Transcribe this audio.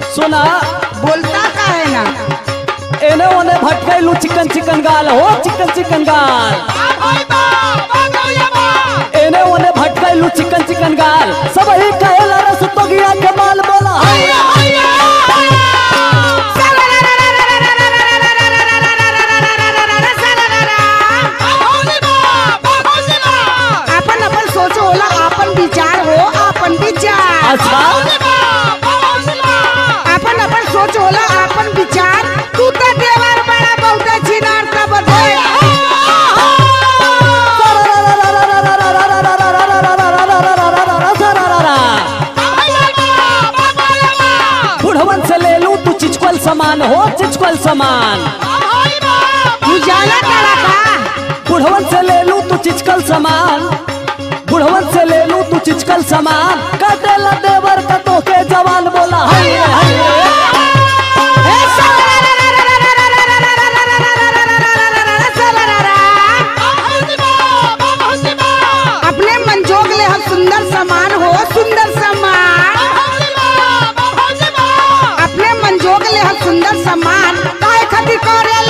सुना बोलता का है ना एने ओने भटकैलू चिकन चिकन गाल हो चिकन चिकन गाल एने ओने भटकैलू चिकन चिकन गाल सब ही कहेला रस तो गया के माल बोला अपन अपन सोचो होला अपन विचार हो अपन विचार अच्छा अपन अपन सोच होला अपन विचार तू तो देवर बड़ा बहुत छिनार का बदल बुढ़वन से ले लू तू चिचकल सामान हो चिचकल सामान तू जाना करा का बुढ़वन से ले लू तू चिचकल सामान बुढ़वन से ले लू तू चिचकल सामान कटेला देवर का तो के जवान बोला अपने मंजोग ले हम सुंदर सामान हो सुंदर सामान अपने मंजोग ले हम सुंदर सामान काहे खातिर करेला